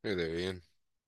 Hey there, Ian.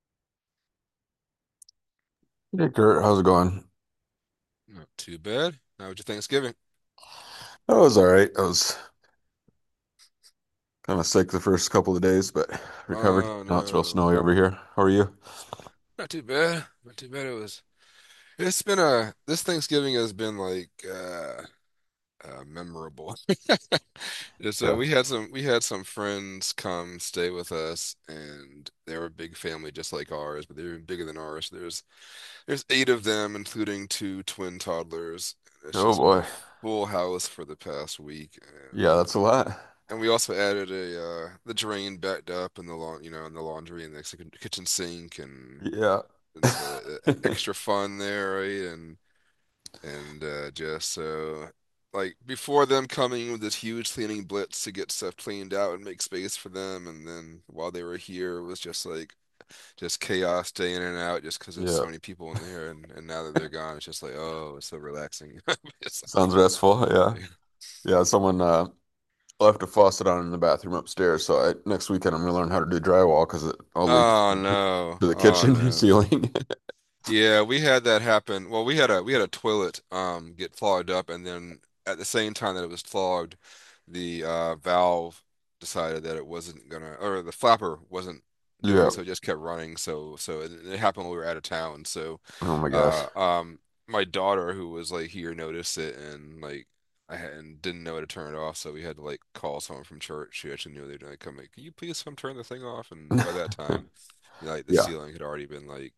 Hey Kurt, how's it going? Not too bad. How was your Thanksgiving? That was all right. I was kind of sick the first couple of days, but recovered. Oh Now it's real no, snowy over here. How are you? not too bad. Not too bad. It's been this Thanksgiving has been like memorable. Yeah, so Yeah. we had some friends come stay with us, and they were a big family just like ours, but they're even bigger than ours. There's eight of them, including two twin toddlers. It's Oh just been a boy. full house for the past week, Yeah, that's a lot. and we also added the drain backed up in the in the laundry and the kitchen sink, Yeah. and so extra fun there, right? And just so like before them coming with this huge cleaning blitz to get stuff cleaned out and make space for them, and then while they were here, it was just like just chaos day in and out, just because there's Yeah. so many people in there, and now that they're gone, it's just like, oh, it's so relaxing. It's Sounds restful. Yeah. like, Yeah. Someone left a faucet on in the bathroom upstairs, so next weekend I'm gonna learn how to do drywall because I'll leak oh no, to the oh kitchen no. ceiling. Yeah, we had that happen. Well, we had a toilet get clogged up, and then at the same time that it was clogged, the valve decided that it wasn't gonna, or the flapper wasn't doing, Yeah. so it just kept running. So it happened when we were out of town. So Oh my gosh. uh um my daughter, who was like here, noticed it, and like I hadn't didn't know how to turn it off, so we had to like call someone from church. She actually knew they'd like come like, can you please come turn the thing off? And by that time, like the Yeah. ceiling had already been like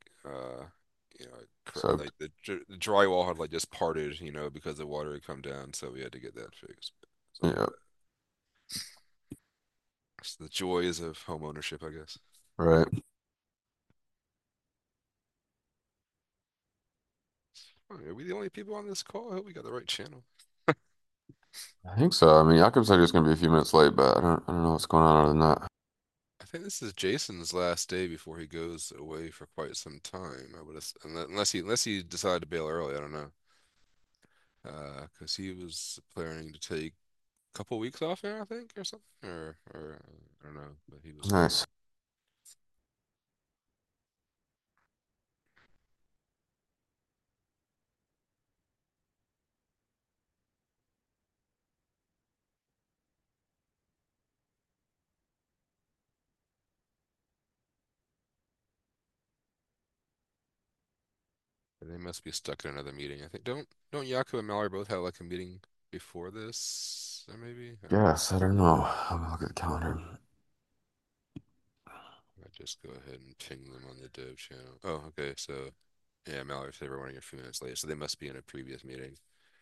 So like the drywall had like just parted, because the water had come down, so we had to get that fixed. So yeah. it's the joys of home ownership, I guess. Right. Oh, are we the only people on this call? I hope we got the right channel. I think so. I mean, Jakob said he was gonna be a few minutes late, but I don't know what's going on other than that. I think this is Jason's last day before he goes away for quite some time. I would have, unless he decided to bail early. I don't know. Because he was planning to take a couple weeks off there, I think, or something, or I don't know, but he was Nice. they must be stuck in another meeting. I think don't Yaku and Mallory both have like a meeting before this, or maybe I don't know. Yes, I don't know. I'm gonna look at the calendar. I just go ahead and ping them on the dev channel. Oh, okay. So yeah, Mallory said we're running a few minutes late, so they must be in a previous meeting.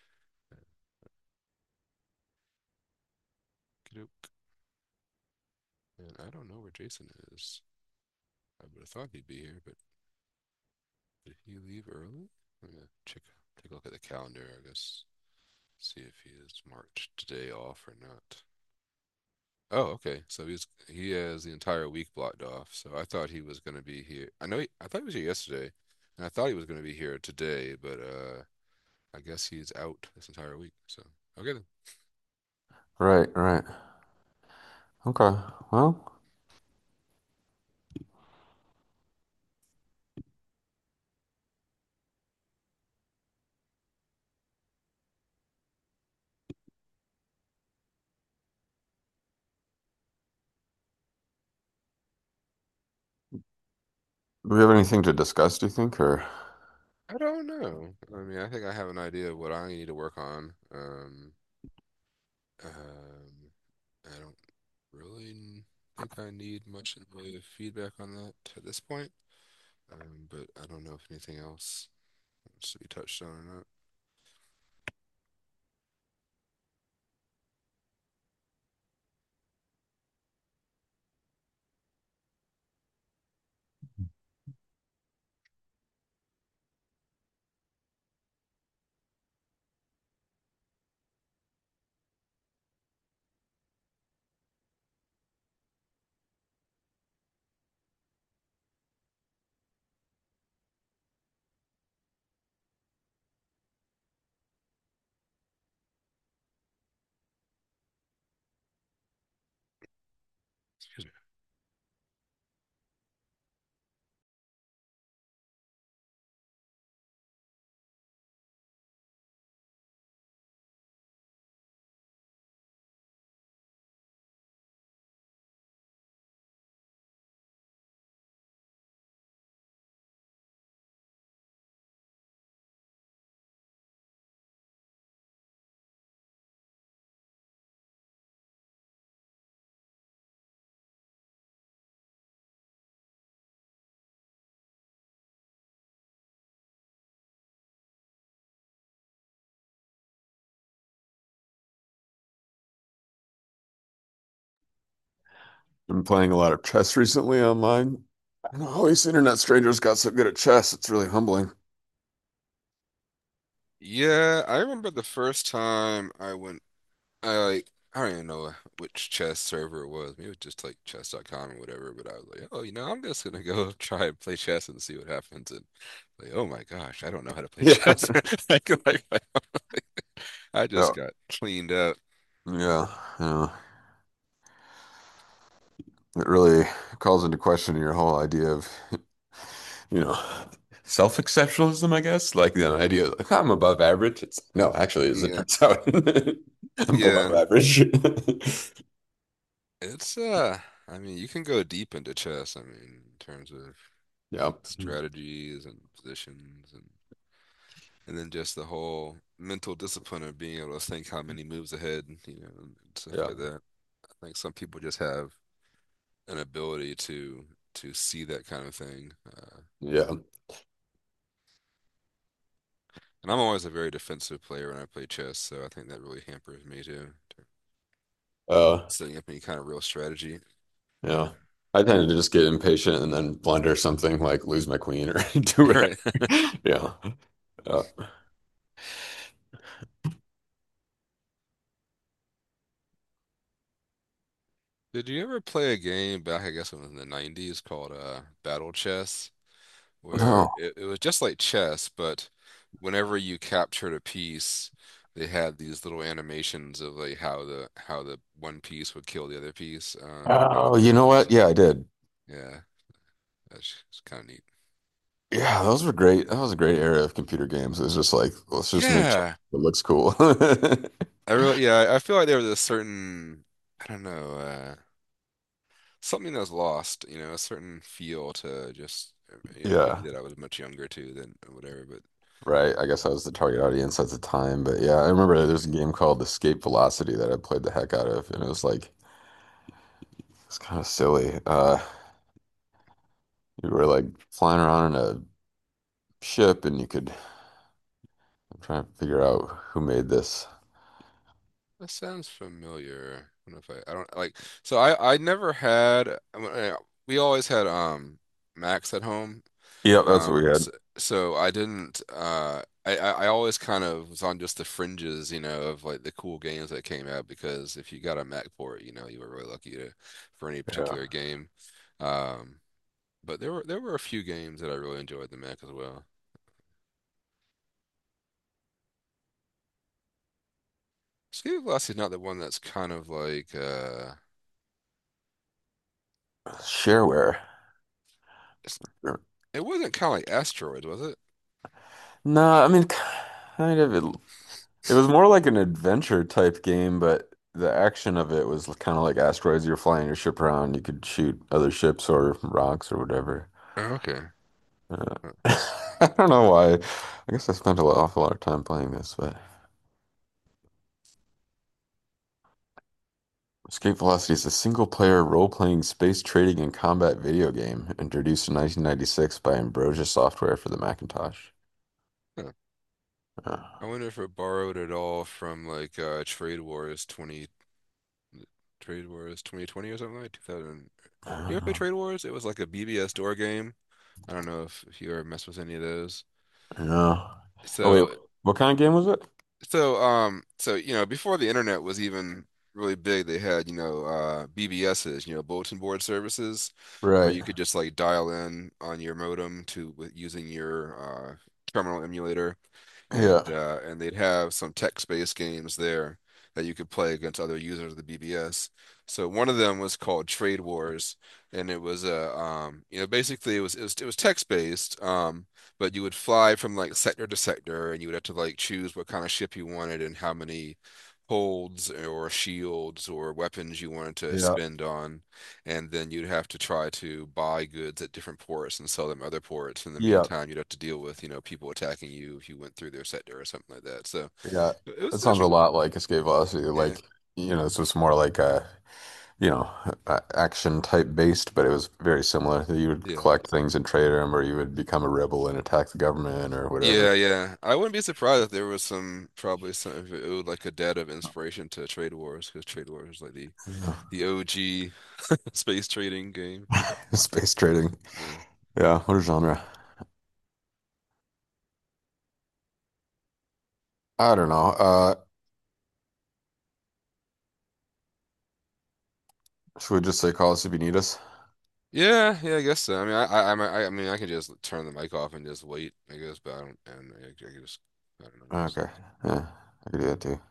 Okey-doke. And I don't know where Jason is. I would have thought he'd be here, but did he leave early? I'm gonna take a look at the calendar, I guess. See if he has marked today off or not. Oh, okay. So he has the entire week blocked off. So I thought he was gonna be here. I thought he was here yesterday, and I thought he was gonna be here today, but I guess he's out this entire week. So okay then. Right, right. Okay. Well, do we have anything to discuss, do you think? Or I don't know. I mean, I think I have an idea of what I need to work on. I don't really think I need much in the way of feedback on that at this point. But I don't know if anything else wants to be touched on or not. Been playing a lot of chess recently online. I don't know how these internet strangers got so good at chess. It's really humbling. Yeah, I remember the first time I went, I don't even know which chess server it was. Maybe it was just like chess.com or whatever, but I was like, oh, I'm just gonna go try and play chess and see what happens. And like, oh my gosh, I don't know how to play Yeah. chess. I Yeah. just got cleaned up. Yeah. Yeah. It really calls into question your whole idea of, you know, self-exceptionalism, I guess. Like the idea of like I'm above average. It's no, actually, as it Yeah, turns out, I'm below yeah. average. It's I mean, you can go deep into chess. I mean, in terms of Yeah. strategies and positions and then just the whole mental discipline of being able to think how many moves ahead, and stuff Yeah. like that. I think some people just have an ability to see that kind of thing. Yeah. And I'm always a very defensive player when I play chess, so I think that really hampers me too, Uh, setting up any kind of real strategy. yeah. I tend to just get impatient and then blunder something like lose my queen or do whatever. Right. Yeah. Uh, Did you ever play a game back, I guess it was in the 90s, called Battle Chess, where no. it was just like chess, but whenever you captured a piece, they had these little animations of like how the one piece would kill the other piece. Oh, you know what? Yeah, I did. Yeah, that's kind of neat. Yeah, those were great. That was a great era of computer games. It was just like, let's just make something Yeah, that looks cool. I feel like there was a certain, I don't know, something that was lost, a certain feel to just, maybe Yeah, that I was much younger too than whatever, but right. I guess I was the target audience at the time, but yeah, I remember there's a game called Escape Velocity that I played the heck out of, and it was like it's kind of silly. You were like flying around in a ship, and you could I'm trying to figure out who made this. that sounds familiar. I don't know if I don't like. So I never had. We always had Macs at home. Yep, that's what we had. So I didn't. I always kind of was on just the fringes, of like the cool games that came out because if you got a Mac for it, you were really lucky to for any Yeah. particular game. Um, but there were a few games that I really enjoyed the Mac as well. Escape Velocity is not the one that's kind of like Shareware. it's, it wasn't kind of like Asteroids, was it? No, I mean, kind of. It was more like an adventure type game, but the action of it was kind of like asteroids. You're flying your ship around. You could shoot other ships or rocks or whatever. Oh, okay. Uh, I don't know why. I guess I spent awful lot of time playing this, but Escape Velocity is a single-player role-playing space trading and combat video game introduced in 1996 by Ambrosia Software for the Macintosh. Huh. Uh, I wonder if it borrowed it all from like Trade Wars 2020 or something like 2000. I You don't ever play know. Trade Wars? It was like a BBS door game. I don't know if you ever messed with any of those. No. Oh wait, So what kind of game was it? before the internet was even really big, they had, BBSs, bulletin board services, where Right. you could just like dial in on your modem using your terminal emulator, Yeah. and they'd have some text-based games there that you could play against other users of the BBS. So one of them was called Trade Wars, and it was basically it was text-based, but you would fly from like sector to sector, and you would have to like choose what kind of ship you wanted and how many holds or shields or weapons you wanted to Yeah. spend on, and then you'd have to try to buy goods at different ports and sell them at other ports. In the Yeah. meantime, you'd have to deal with, people attacking you if you went through their sector or something like that. So Yeah. it was It sounds a actually, lot like Escape Velocity. yeah, Like, this was more like you know, action type based, but it was very similar. You would Yeah. collect things and trade them, or you would become a rebel and attack the government or whatever. Yeah, yeah. I wouldn't be surprised if there was some probably some if it was like a data of inspiration to Trade Wars because Trade Wars is like the OG space trading game. Space trading. Yeah. Yeah, what genre? I don't know. Should we just say Call us if you need us? Yeah, yeah, I guess so. I mean, I mean, I can just turn the mic off and just wait, I guess, but I don't, and I can just, I don't know, just. Okay. Yeah, I could do that too.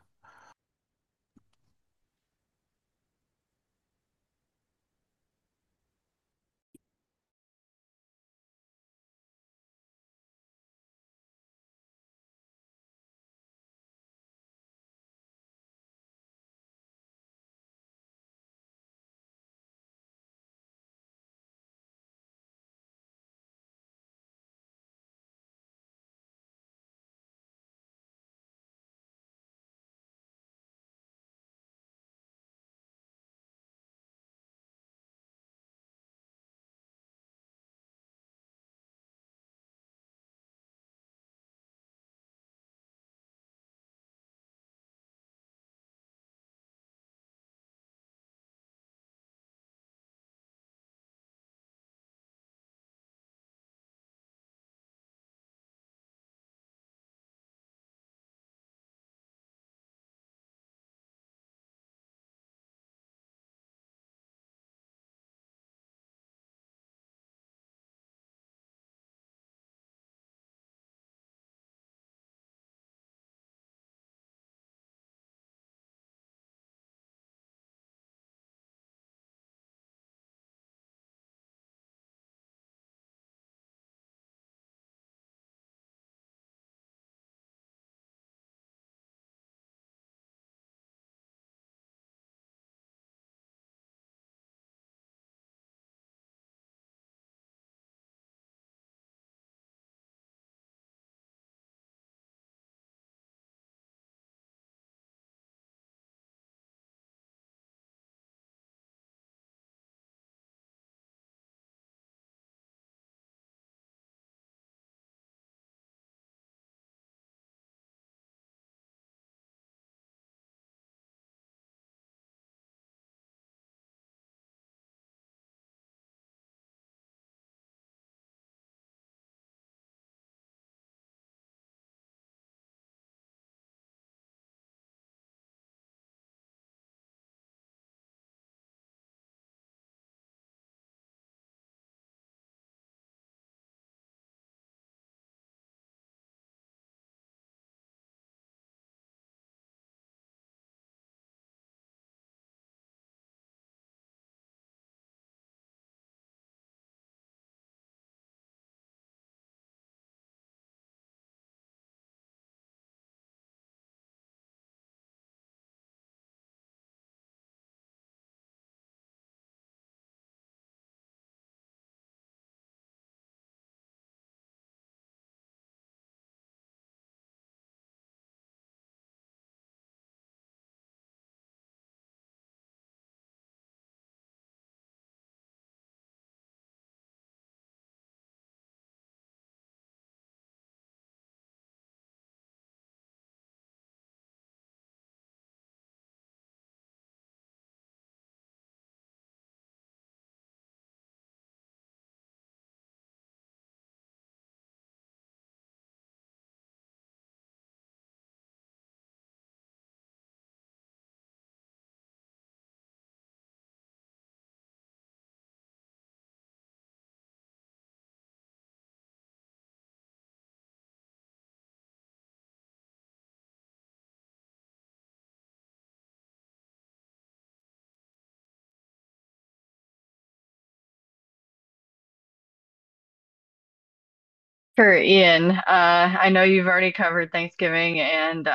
For Ian, I know you've already covered Thanksgiving, and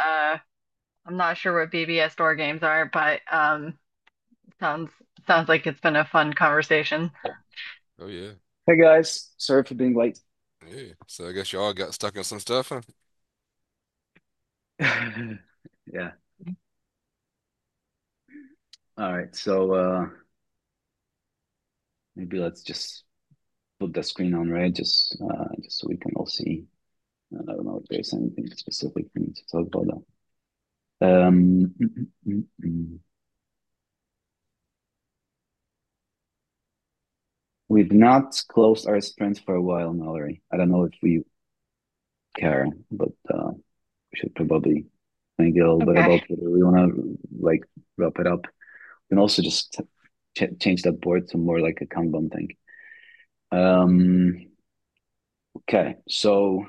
I'm not sure what BBS door games are, but sounds sounds like it's been a fun conversation. Oh yeah, Hey guys, sorry for being late. yeah. So I guess y'all got stuck on some stuff, huh? Yeah. All right. So maybe let's just put the screen on, right? Just so we can all see. I don't know if there's anything specific we need to talk about that. We've not closed our sprint for a while, Mallory. I don't know if we care, but we should probably think a little bit Okay. about whether we want to like wrap it up. We can also just change that board to more like a Kanban thing. Um, okay, so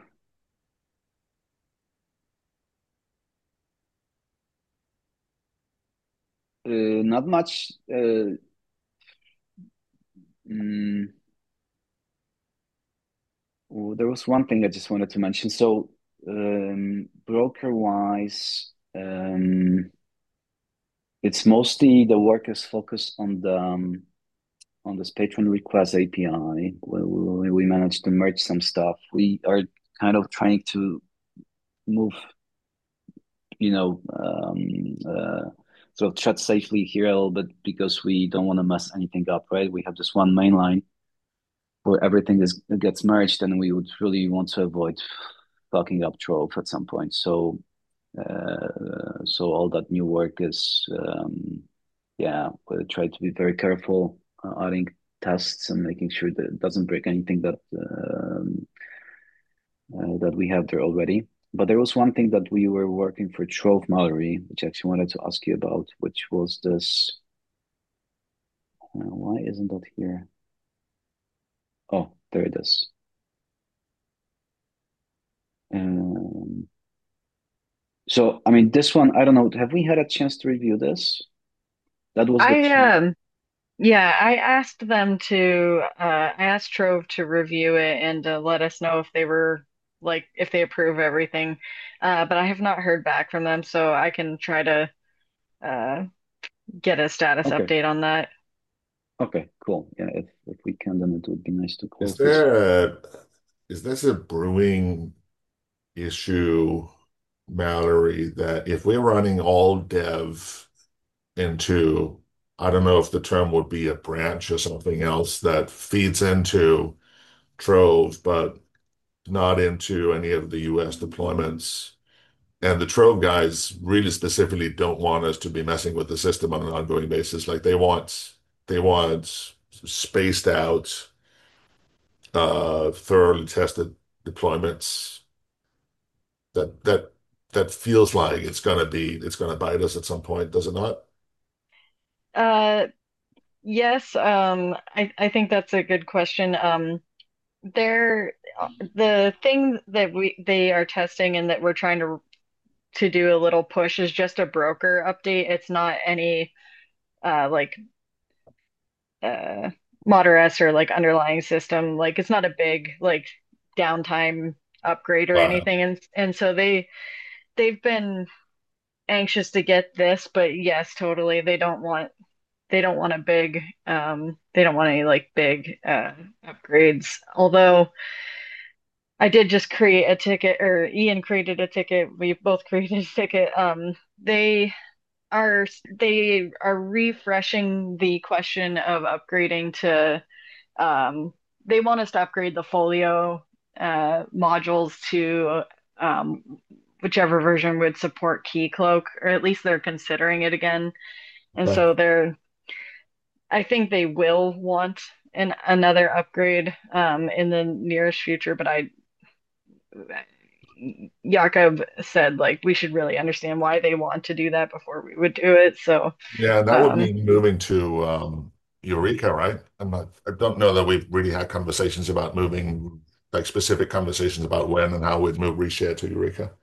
not much. Mm, there was one thing I just wanted to mention. So, broker wise, it's mostly the work is focused on this patron request API. We managed to merge some stuff. We are kind of trying to move, sort of tread safely here a little bit because we don't want to mess anything up, right? We have this one main line where everything is gets merged, and we would really want to avoid fucking up Trove at some point. So all that new work is, yeah, we'll try to be very careful adding tests and making sure that it doesn't break anything that we have there already. But there was one thing that we were working for Trove Mallory, which I actually wanted to ask you about, which was this. Why isn't that here? Oh, there it is. Um, so, I mean, this one, I don't know. Have we had a chance to review this? That was the I key. Yeah, I asked Trove to review it and to let us know if they were like if they approve everything. But I have not heard back from them, so I can try to uh get a status Okay. update on that. Okay, cool. Yeah, if we can, then it would be nice to Is close this. there a is this a brewing issue, Mallory, that if we're running all dev into, I don't know if the term would be a branch or something else that feeds into Trove, but not into any of the US deployments. And the Trove guys really specifically don't want us to be messing with the system on an ongoing basis. Like they want spaced out, thoroughly tested deployments that feels like it's gonna bite us at some point, does it not? Uh yes, I think that's a good question. They're the thing that we they are testing and that we're trying to do a little push is just a broker update. It's not any like uh Model S or like underlying system. Like it's not a big like downtime upgrade or Wow. anything. And so they've been anxious to get this, but yes, totally. They don't want a big they don't want any like big upgrades. Although I did just create a ticket, or Ian created a ticket. We both created a ticket. They they are refreshing the question of upgrading to they want us to upgrade the Folio modules to whichever version would support Keycloak, or at least they're considering it again. And Okay. so I think they will want another upgrade in the nearest future, but Jakob said like we should really understand why they want to do that before we would do it. So Yeah, that would um, mean moving to Eureka, right? I don't know that we've really had conversations about moving, like specific conversations about when and how we'd move reshare to Eureka.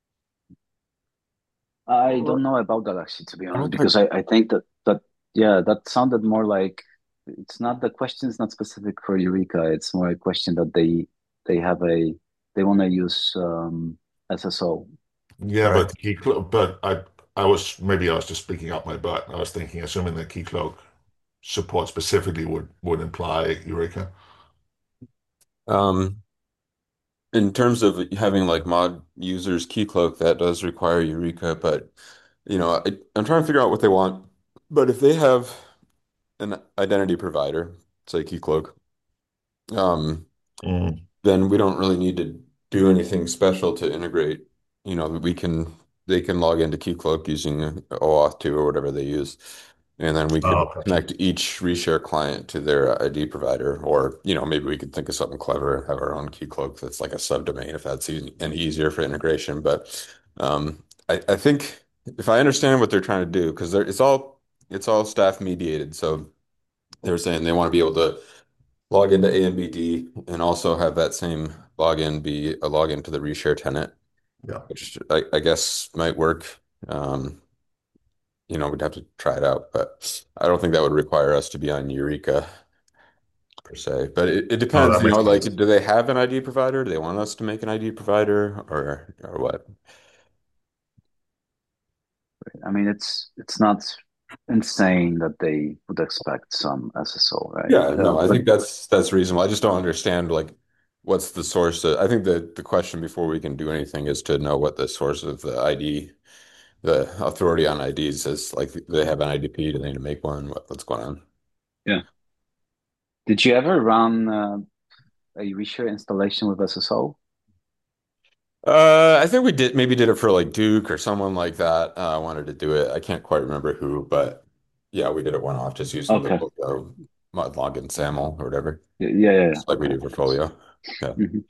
I Well, don't know about that actually, to be I honest, don't think because I think that yeah, that sounded more like it's not the question is not specific for Eureka. It's more a question that they have a they want to use SSO, Yeah, correct? but I was just speaking out my butt. I was thinking, assuming that Keycloak support specifically would imply Eureka. um in terms of having like mod users keycloak, that does require Eureka, but I'm trying to figure out what they want. But if they have an identity provider, say Keycloak, um, Mm. then we don't really need to do anything special to integrate. We can they can log into Keycloak using OAuth 2 or whatever they use. And then we could Oh, gotcha. connect each reshare client to their ID provider, or maybe we could think of something clever, have our own Keycloak that's like a subdomain if that's and easier for integration. But I think if I understand what they're trying to do, because it's all staff mediated, so they're saying they want to be able to log into AMBD and also have that same login be a login to the reshare tenant, Yeah. which I guess might work. Um, we'd have to try it out, but I don't think that would require us to be on Eureka per se. But it Oh, depends, that makes like, sense. do they have an ID provider? Do they want us to make an ID provider or what? I mean, it's not insane that they would expect some SSO, right? Yeah, no, I But think that's reasonable. I just don't understand like what's the source I think the question before we can do anything is to know what the source of the ID, the authority on IDs is. Like, do they have an IDP? Do they need to make one? What's going on? yeah, did you ever run a reshare installation with SSO? I think we did it for like Duke or someone like that. Wanted to do it. I can't quite remember who, but yeah, we did it one off just using the Okay. mod login SAML or whatever, Yeah. just like we Okay. do for Folio. Yeah. Mhm.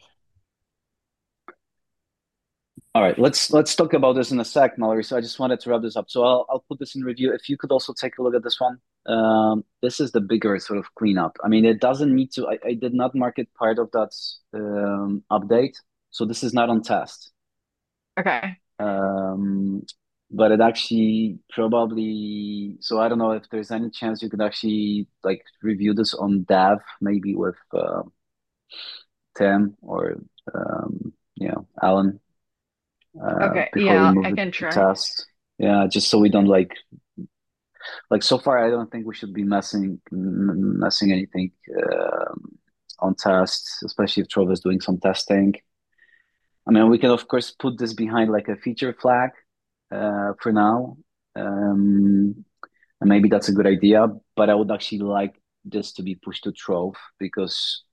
All right, let's talk about this in a sec, Mallory. So I just wanted to wrap this up. So I'll put this in review. If you could also take a look at this one. This is the bigger sort of cleanup. I mean, it doesn't need to. I did not mark it part of that update, so this is not on test. Okay. Um, but it actually probably. So I don't know if there's any chance you could actually like review this on dev, maybe with Tim or Alan. Okay. Before we Yeah, move I it can to try. test. Yeah, just so we don't like so far. I don't think we should be messing anything on test, especially if Trove is doing some testing. I mean, we can of course put this behind like a feature flag for now, um, and maybe that's a good idea. But I would actually like this to be pushed to Trove because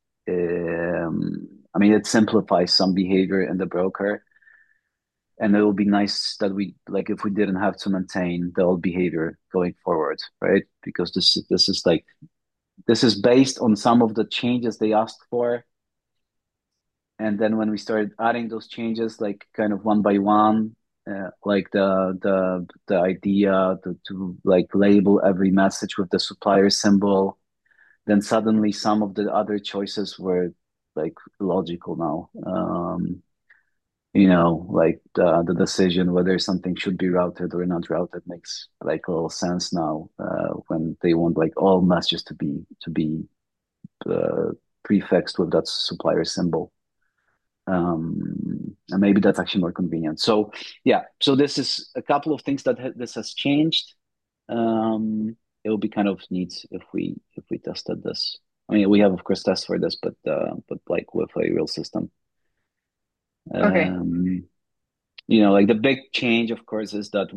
I mean it simplifies some behavior in the broker. And it would be nice that we like if we didn't have to maintain the old behavior going forward, right? Because this is based on some of the changes they asked for, and then when we started adding those changes, like kind of one by one, like the idea to like label every message with the supplier symbol, then suddenly some of the other choices were like logical now. Like the decision whether something should be routed or not routed makes like a little sense now when they want like all messages to be uh, prefixed with that supplier symbol. And maybe that's actually more convenient. So yeah, so this is a couple of things that this has changed. It will be kind of neat if we tested this. I mean, we have of course tests for this, but like with a real system. Okay. Um, like the big change, of course, is that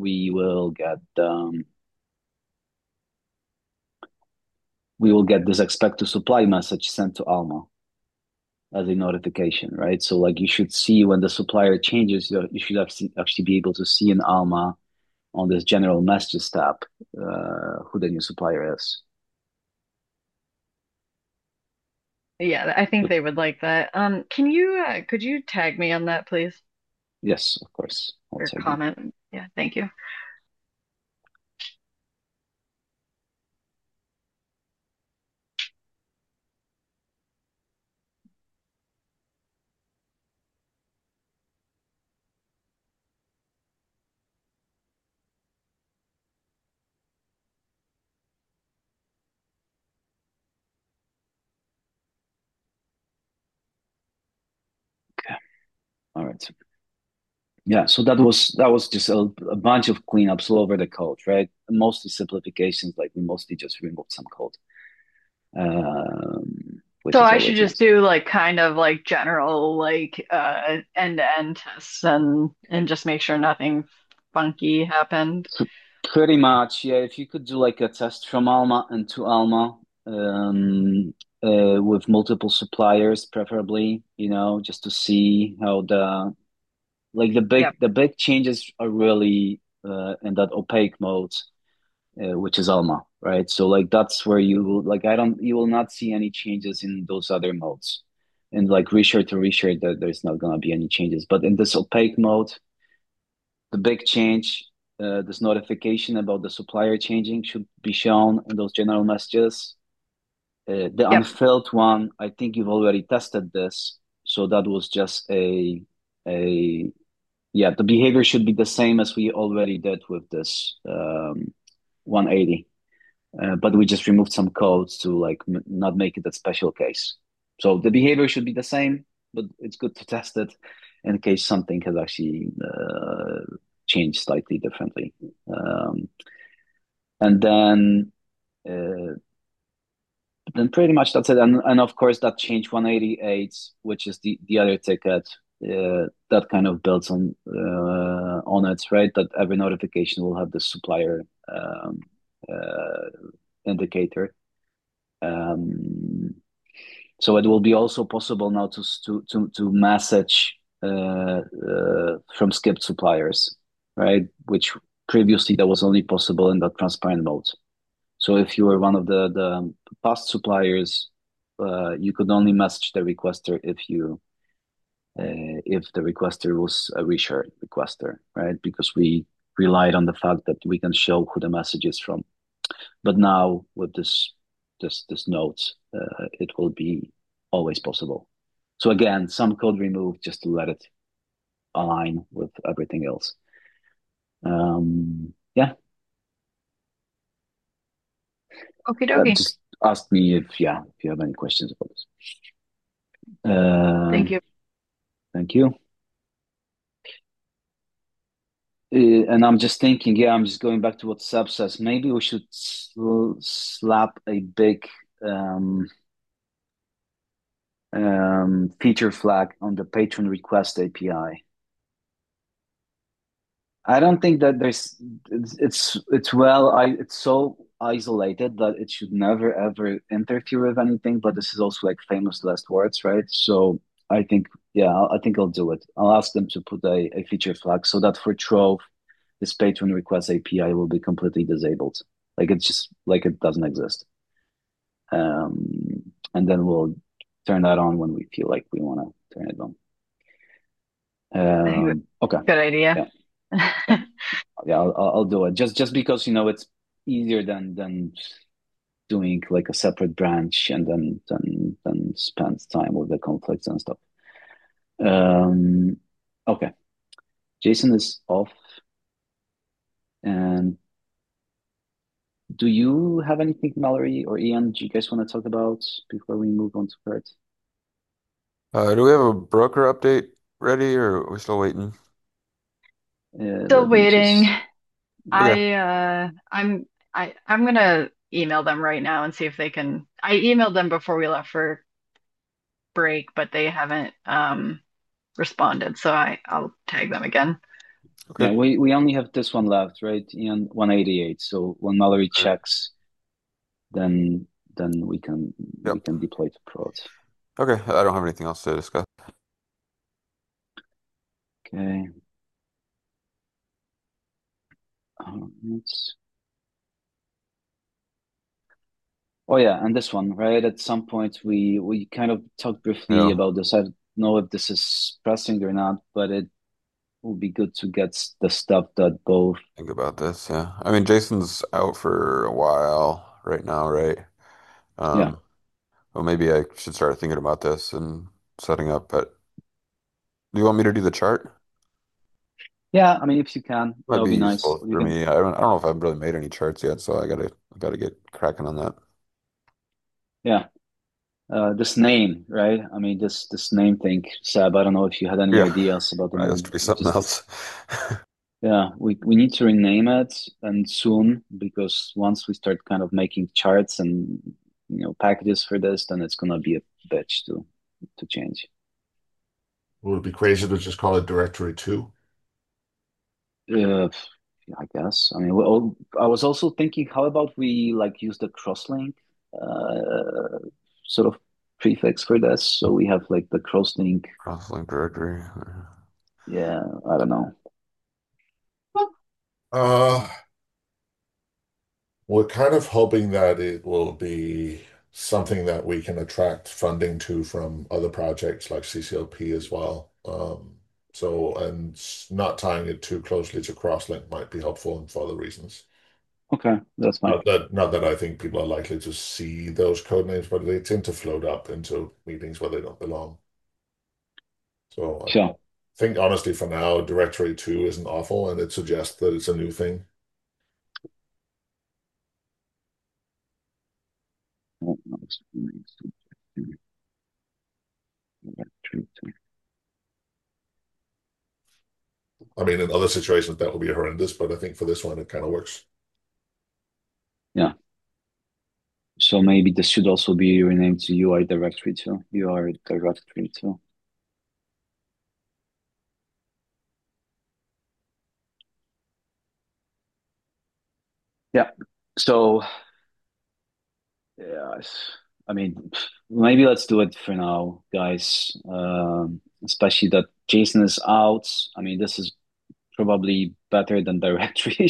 we will get this expect to supply message sent to Alma as a notification, right? So like you should see when the supplier changes, you should actually be able to see in Alma on this general messages tab who the new supplier is. Yeah, I think But they would like that. Could you tag me on that, please? yes, of course, I'll Or tag you. comment? Yeah, thank you. Okay. All right. Yeah, so that was just a bunch of cleanups all over the code, right? Mostly simplifications, like we mostly just removed some code, which So is I should always just nice. do like kind of like general like end-to-end tests and just make sure nothing funky happened. Pretty much, yeah. If you could do like a test from Alma and to Alma, with multiple suppliers, preferably, just to see how like Yep. the big changes are really in that opaque mode, which is Alma, right? So like that's where you will not see any changes in those other modes. And like reshare to reshare, there's not gonna be any changes. But in this opaque mode, the big change, this notification about the supplier changing should be shown in those general messages. The Yep. unfilled one, I think you've already tested this, so that was just a yeah. The behavior should be the same as we already did with this 180, but we just removed some codes to like not make it a special case. So the behavior should be the same, but it's good to test it in case something has actually changed slightly differently. And then pretty much that's it. And of course that change 188, which is the other ticket, that kind of builds on it, right? That every notification will have the supplier indicator. Um, so it will be also possible now to message from skipped suppliers, right? Which previously that was only possible in the transparent mode. So if you were one of the past suppliers, you could only message the requester if the requester was a reshare requester, right? Because we relied on the fact that we can show who the message is from. But now with this note, it will be always possible. So again, some code removed just to let it align with everything else. Yeah, Okie dokie. just ask me if you have any questions about this. Thank you. Thank you. And I'm just thinking, I'm just going back to what Seb says. Maybe we should slap a big um, feature flag on the patron request API. I don't think that it's so isolated that it should never ever interfere with anything. But this is also like famous last words, right? So I think, I think I'll do it. I'll ask them to put a feature flag so that for Trove, this patron request API will be completely disabled. Like it's just like it doesn't exist. And then we'll turn that on when we feel like we want to turn it on. I think Okay. good idea. Yeah. Yeah. Yeah, I'll do it just because it's easier than doing like a separate branch and then spend time with the conflicts and stuff. Okay, Jason is off. And do you have anything, Mallory or Ian? Do you guys want to talk about before we move on to Kurt? Do we have a broker update ready, or are we still waiting? Still Let me waiting. just. Okay. I'm gonna email them right now and see if they can. I emailed them before we left for break, but they haven't responded, so I'll tag them again. Yeah, Okay. we only have this one left, right? Ian, 188. So when Mallory All right. checks, then then we Yep. can deploy to prod. Okay. I don't have anything else to discuss. Okay. It's, oh yeah, and this one, right? At some point we kind of talked briefly Yeah. about this. I don't know if this is pressing or not, but it will be good to get the stuff that both. Think about this. Yeah. I mean, Jason's out for a while right now, right? Yeah. Um, well, maybe I should start thinking about this and setting up, but do you want me to do the chart? Yeah, I mean, if you can, that Might would be be nice. useful You for can. me. I don't know if I've really made any charts yet, so I gotta get cracking on that. Yeah. This name, right? I mean, this name thing, Seb. I don't know if you had any Yeah. ideas about the Right, has to name. be It's something just else. we need to rename it and soon because once we start kind of making charts and packages for this, then it's gonna be a bitch to change. Would it be crazy to just call it directory two? Uh, I guess. I mean, well, I was also thinking, how about we like use the crosslink? uh, sort of prefix for this. So we have like the crosslink. Crosslink directory. Yeah, I don't know. Uh, we're kind of hoping that it will be something that we can attract funding to from other projects like CCLP as well. And not tying it too closely to Crosslink might be helpful and for other reasons. Okay, that's fine. Not that I think people are likely to see those code names, but they tend to float up into meetings where they don't belong. So I Sure. think honestly for now, directory 2 isn't awful and it suggests that it's a new thing. I mean, in other situations that would be horrendous, but I think for this one it kind of works. Yeah. So maybe this should also be renamed to UI directory too. UI directory too. Yeah. So yeah, I mean, maybe let's do it for now, guys. Especially that Jason is out. I mean, this is probably better than directory.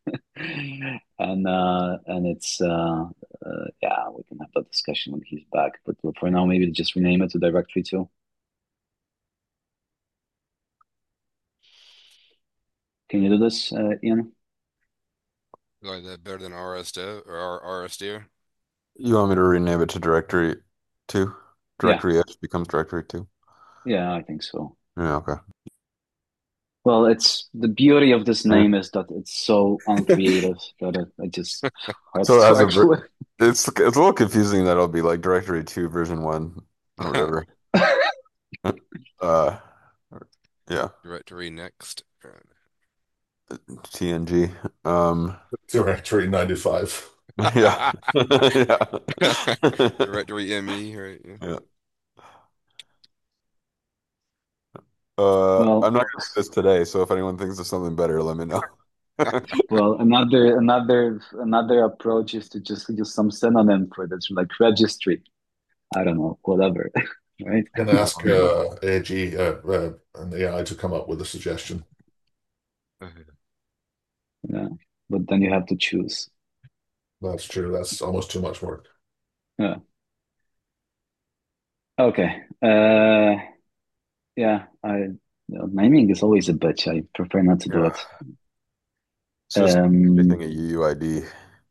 And it's yeah, we can have that discussion when he's back. But for now, maybe just rename it to directory too. Can you do this, Ian? You like that better than RSDev or RSDir? You want me to rename it to directory 2? Yeah, Directory X becomes directory 2. yeah, I think so. Yeah, okay. Well, it's the beauty of this Yeah. name is that it's so uncreative that I just hard So to it has argue with. it's a little confusing that it'll be like directory 2 version 1 or whatever. Uh yeah, Directory next. TNG. Directory 95. Yeah. Yeah. Directory ME, right? Yeah. Yeah. Well, I'm not gonna do this today, so if anyone thinks of something better, let me know. well, another approach is to just use some synonym for this, like registry. I don't know, whatever, right? Can ask AG an AI to come up with a suggestion. Yeah, but then you have to choose. That's true. That's almost too much work. Yeah. Okay. Yeah. Naming is always a bitch. I prefer not to do Yeah. it. It's just Um. anything a UUID.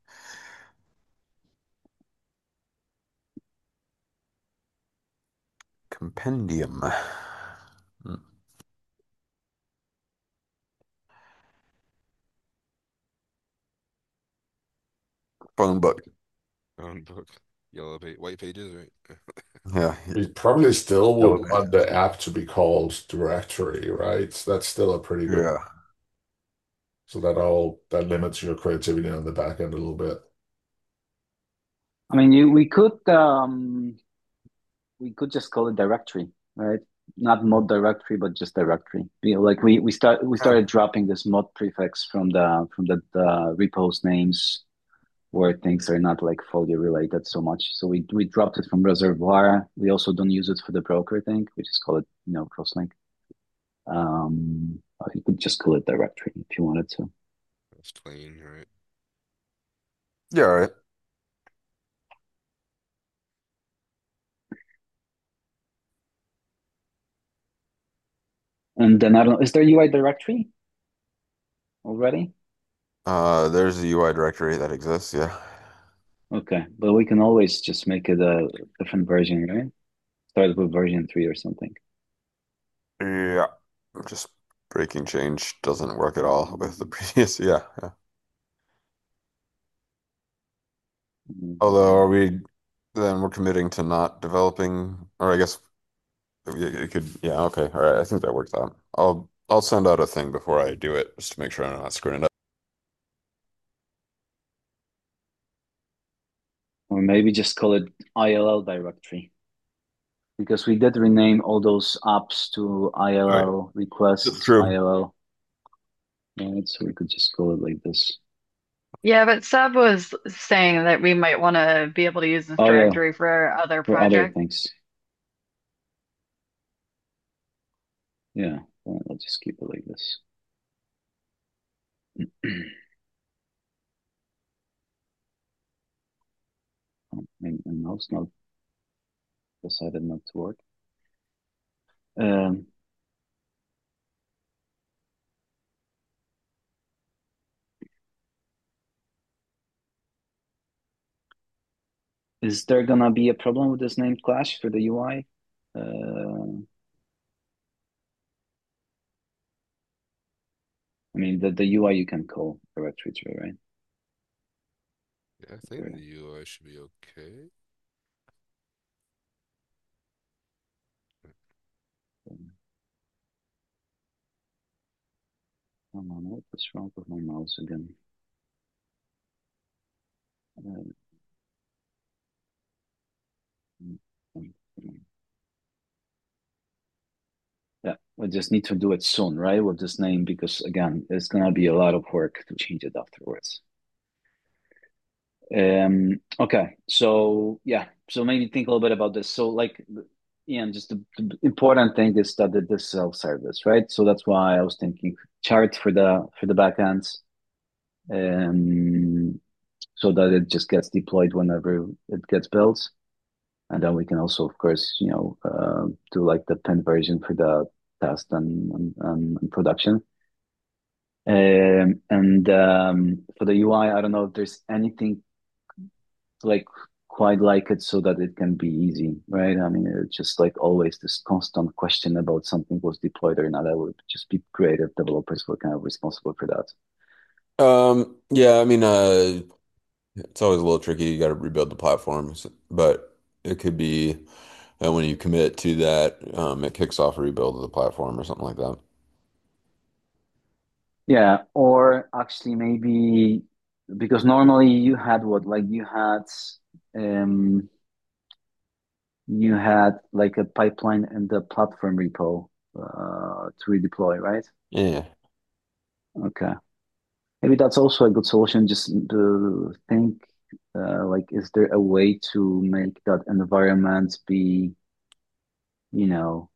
Compendium. Hmm. Phone book. Book. Yellow page, white pages, right? Yeah. We probably still would Yellow want pages. the app to be called directory, right? That's still a pretty good. Yeah. So that limits your creativity on the back end a little bit. I mean, we could just call it directory, right? Not mod directory, but just directory. Like we Yeah. started dropping this mod prefix from the repos names where things are not like fully related so much. So we dropped it from reservoir. We also don't use it for the broker thing. We just call it, crosslink. Or you could just call it directory if you wanted to. That's clean, right? Yeah, all right. And then I don't know, is there UI directory already? There's a UI directory that exists, yeah. Okay, but we can always just make it a different version, right? Start with version 3 or something. Yeah. Just breaking change doesn't work at all with the previous, yeah, yeah. Although we're committing to not developing, or I guess it could, yeah, okay. All right. I think that works out. I'll send out a thing before I do it just to make sure I'm not screwing it up. Or maybe just call it ILL directory because we did rename all those apps to All right. ILL That's requests, true. ILL. Right, so we could just call it like this. Yeah, but Seb was saying that we might want to be able to use this Oh yeah, directory for other for other projects. things. Yeah, well, I'll just keep it like this. My mouse now decided not to work. Um, is there gonna be a problem with this named clash for the UI? I mean, the UI you can call directory tree, right? Yeah, I think the UI should be okay. Come on, what is wrong with my mouse again? Uh, mm, mm, mm. Yeah, we just need to do it soon, right? With this name, because again, it's gonna be a lot of work to change it afterwards. Okay, so yeah, so maybe think a little bit about this. So like, Ian, just the important thing is that it is self-service, right? So that's why I was thinking chart for the backends, um, so that it just gets deployed whenever it gets built, and then we can also, of course, do like the pin version for the test and production. And for the UI, I don't know if there's anything like quite like it so that it can be easy, right? I mean, it's just like always this constant question about something was deployed or not. I would just be great if developers were kind of responsible for that. Yeah, I mean, it's always a little tricky. You got to rebuild the platforms, but it could be that when you commit to that, it kicks off a rebuild of the platform or something like that. Yeah, or actually maybe because normally you had what, like um you had like a pipeline in the platform repo to redeploy, right? Yeah. Okay. Maybe that's also a good solution. Just to think, like, is there a way to make that environment be, you know,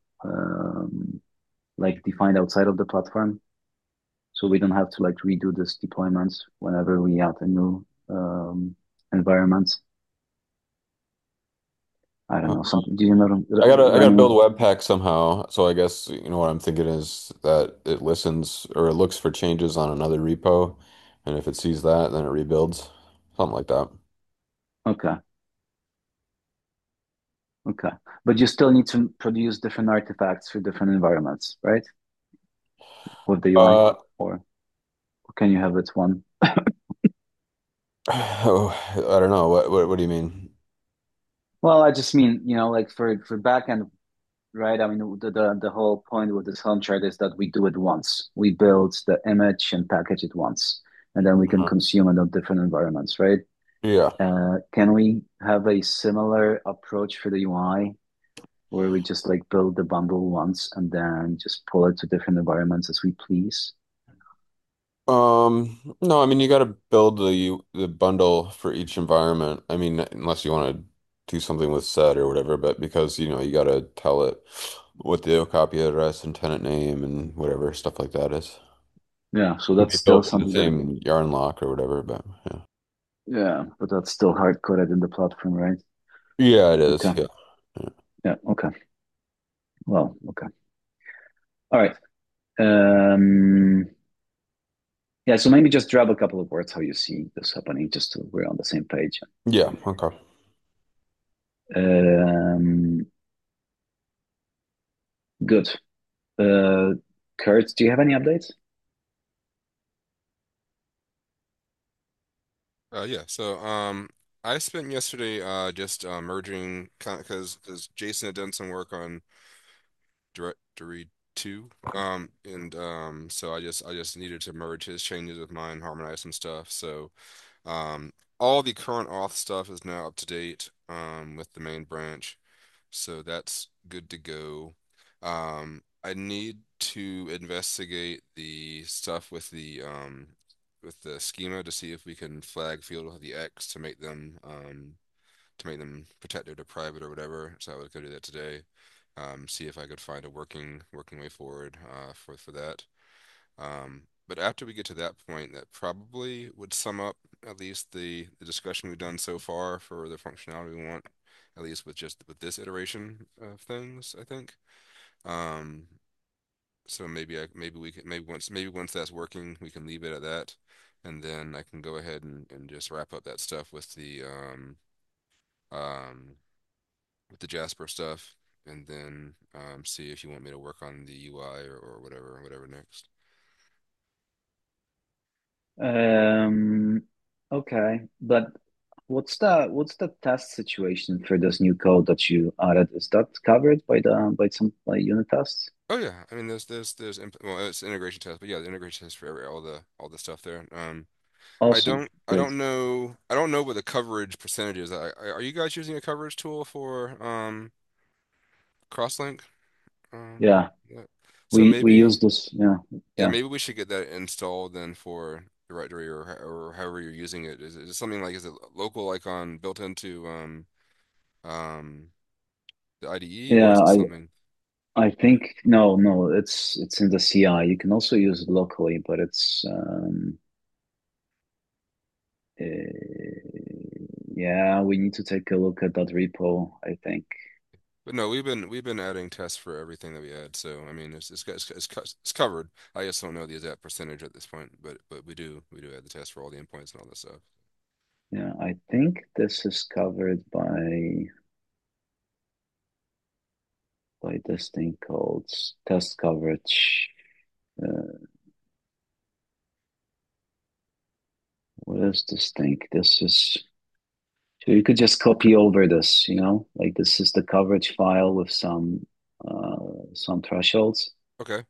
like defined outside of the platform, so we don't have to like redo this deployments whenever we add a new environment? I don't know. Something. Do you know I gotta build running? Webpack somehow. So I guess what I'm thinking is that it listens or it looks for changes on another repo, and if it sees that, then it rebuilds. Something like that. Okay, okay, but you still need to produce different artifacts for different environments, right? With the UI, Uh, or can you have it one? oh, I don't know. What do you mean? Well, I just mean, like for backend, right? I mean, the whole point with this Helm chart is that we do it once. We build the image and package it once, and then we can Uh-huh. consume it on different environments, right? Yeah. Can we have a similar approach for the UI where we just like build the bundle once and then just pull it to different environments as we please? No, I mean you got to build the bundle for each environment. I mean, unless you want to do something with set or whatever, but because you got to tell it what the copy address and tenant name and whatever stuff like that is. Yeah, so Can that's be still built in the something that, same yarn lock or whatever, but yeah. yeah, but that's still hard coded in the platform, right? Yeah, it is. Okay. Yeah. Yeah. Yeah. Okay. Well, okay. All right. Um, yeah, so maybe just drop a couple of words how you see this happening, just so we're on the same page. Yeah, okay. Um, good. Uh, Kurt, do you have any updates? Yeah. So I spent yesterday just merging kind of because Jason had done some work on Directory 2. And so I just needed to merge his changes with mine, harmonize some stuff. So all the current auth stuff is now up to date with the main branch. So that's good to go. I need to investigate the stuff with the with the schema to see if we can flag field with the X to make them protected or private or whatever. So I would go do that today. See if I could find a working way forward for that. But after we get to that point, that probably would sum up at least the discussion we've done so far for the functionality we want, at least with this iteration of things, I think. Um, so maybe once that's working, we can leave it at that, and then I can go ahead and just wrap up that stuff um with the Jasper stuff, and then see if you want me to work on the UI or whatever next. Um, okay, but what's the test situation for this new code that you added? Is that covered by unit tests? Oh yeah, I mean well, it's integration test, but yeah, the integration test for all the stuff there. Awesome, I great. don't know what the coverage percentage is. Are you guys using a coverage tool for Crosslink? Yeah, Yeah. So we maybe use this. Yeah, yeah, yeah, maybe we should get that installed then for directory or however you're using it. Is it something like is it local like on built into um the IDE or is yeah. it I something? I think no, no. It's in the CI. You can also use it locally, but it's yeah. We need to take a look at that repo, I think. But no, we've been adding tests for everything that we add. So I mean, it's covered. I just don't know the exact percentage at this point. But we do add the test for all the endpoints and all that stuff. Yeah, I think this is covered by this thing called test coverage. Uh, what is this thing? This is so you could just copy over this, like this is the coverage file with some thresholds. Okay.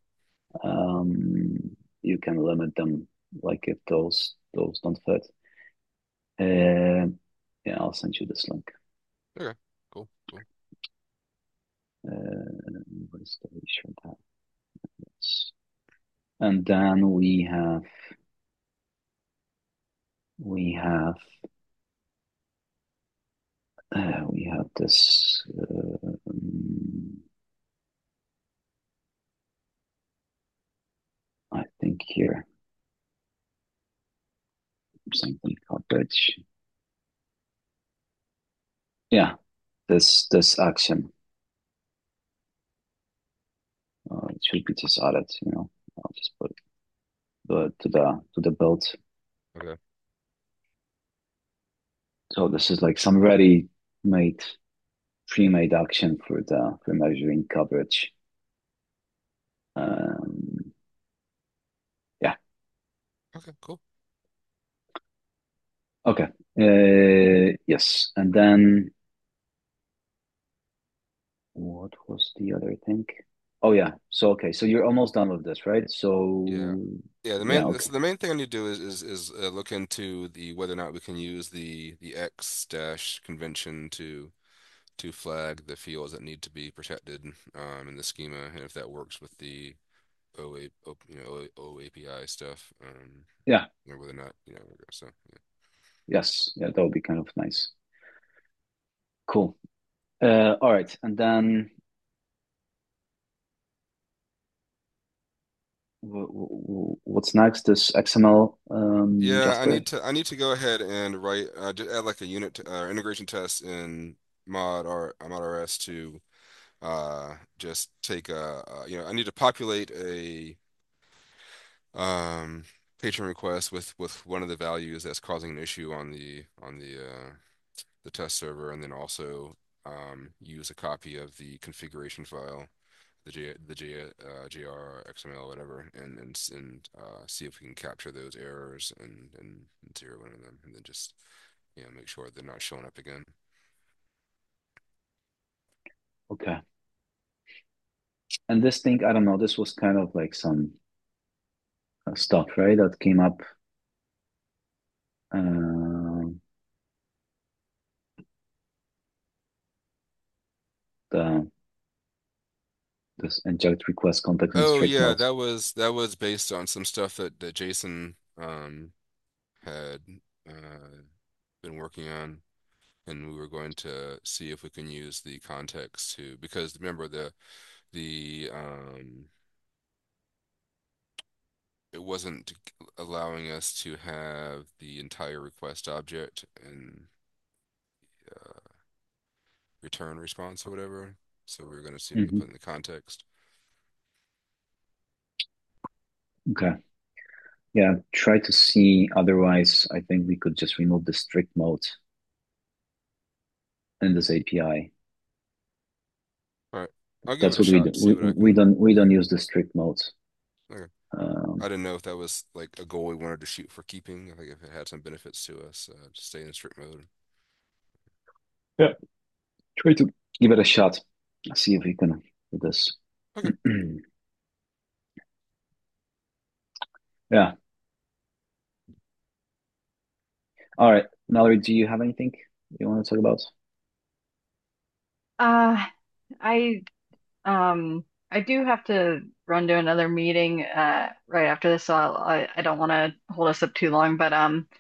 You can limit them, like if those don't fit. Uh, yeah, I'll send you this link. Okay. Cool. Cool. What is the should have this? And then we have we have this. I think here something coverage. Yeah, this action. It should be just added. I'll just put to the build. Okay. So this is like some made pre-made action for measuring coverage. Um, yeah. Okay. Cool. Okay. Yes, and then what was the other thing? Oh yeah. So okay. So you're almost done with this, right? Yeah. So Yeah, yeah. Okay. the main thing I need to do is look into the whether or not we can use the X dash convention to flag the fields that need to be protected in the schema, and if that works with the OAPI stuff, Yeah. or whether or not, so yeah. Yes. Yeah. That would be kind of nice. Cool. All right. And then what's next is XML Yeah, Jasper. I need to go ahead and write just add like a integration test in mod RS to just take I need to populate a um patron request with one of the values that's causing an issue on the test server, and then also use a copy of the configuration file, JR XML whatever, and see if we can capture those errors and zero one of them, and then just make sure they're not showing up again. Okay. And this thing, I don't know, this was kind of like some stuff, right? That came up. Uh, the this inject request context and Oh strict yeah, notes. that was based on some stuff that Jason had uh, been working on, and we were going to see if we can use the context to, because remember the it wasn't allowing us to have the entire request object and uh, return response or whatever. So we were going to see if we could Hmm. put in the context. Okay. Yeah, try to see. Otherwise, I think we could just remove the strict mode in this API. All right, I'll give it That's a what we shot do. to see what I We can. don't use the strict modes. Okay. Um, I didn't know if that was like a goal we wanted to shoot for keeping. Like if it had some benefits to us, to stay in strict mode. yeah. Try to give it a shot. See if we can do this. Okay. Yeah. All right. Mallory, do you have anything you want to talk about? Uh, I I do have to run to another meeting right after this, so I don't want to hold us up too long, but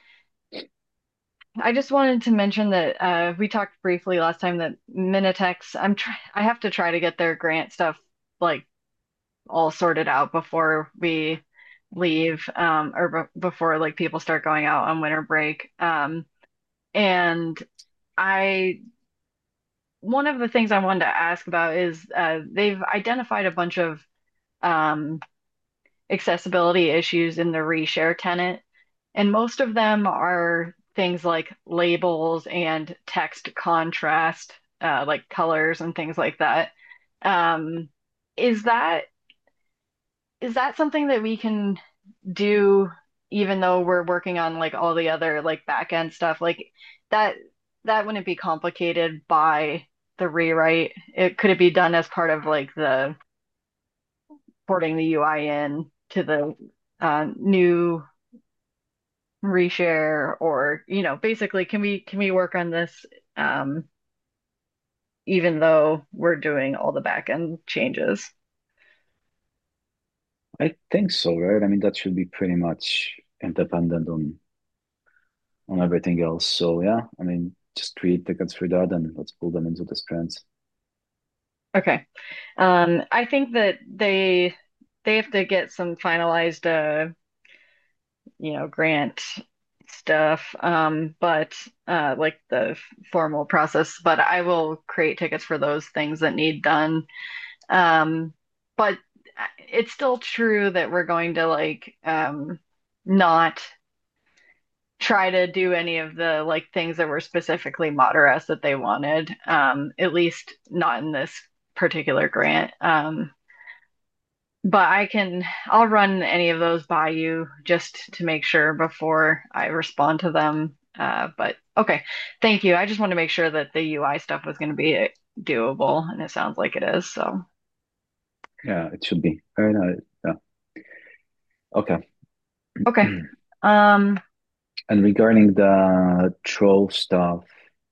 I just wanted to mention that we talked briefly last time that Minitex, I have to try to get their grant stuff like all sorted out before we leave or before like people start going out on winter break. And I one of the things I wanted to ask about is they've identified a bunch of um, accessibility issues in the reshare tenant, and most of them are things like labels and text contrast, like colors and things like that. Um, is that is that something that we can do even though we're working on like all the other like back end stuff? Like that that wouldn't be complicated by the rewrite. It could it be done as part of like the porting the UI in to the new reshare, or basically can we work on this um even though we're doing all the back end changes? I think so, right? I mean, that should be pretty much independent on everything else. So yeah, I mean, just create tickets for that and let's pull them into the sprints. Okay. I think that they have to get some finalized grant stuff, but like the formal process, but I will create tickets for those things that need done. But it's still true that we're going to like not try to do any of the like things that were specifically Moderus that they wanted, at least not in this particular grant. But I'll run any of those by you just to make sure before I respond to them. But okay, thank you. I just want to make sure that the UI stuff was going to be doable, and it sounds like it is. So, Yeah, it should be. Very nice. Yeah. Okay. okay. Um, And regarding the troll stuff,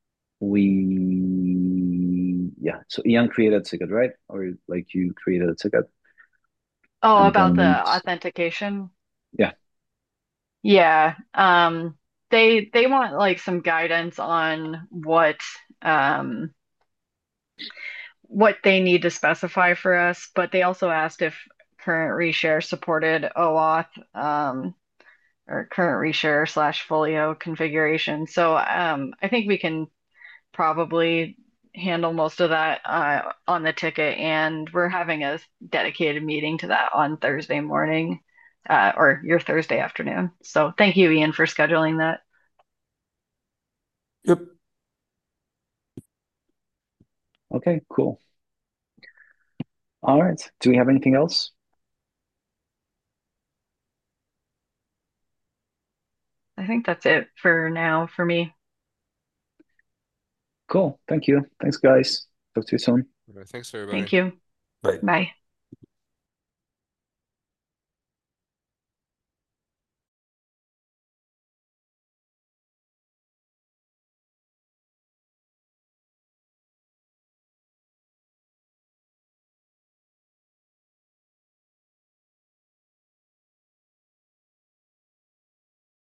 we yeah. So Ian created a ticket, right? Or like you created a ticket, oh, and about then the we authentication. yeah. Yeah. They want like some guidance on um what they need to specify for us, but they also asked if current reshare supported OAuth or current reshare slash Folio configuration. So I think we can probably handle most of that on the ticket, and we're having a dedicated meeting to that on Thursday morning, or your Thursday afternoon. So thank you, Ian, for scheduling that. Yep. Okay, cool. All right. Do we have anything else? I think that's it for now for me. Cool. Thank you. Thanks, guys. Talk to you soon. All right, thanks everybody. Thank you. Bye. Bye.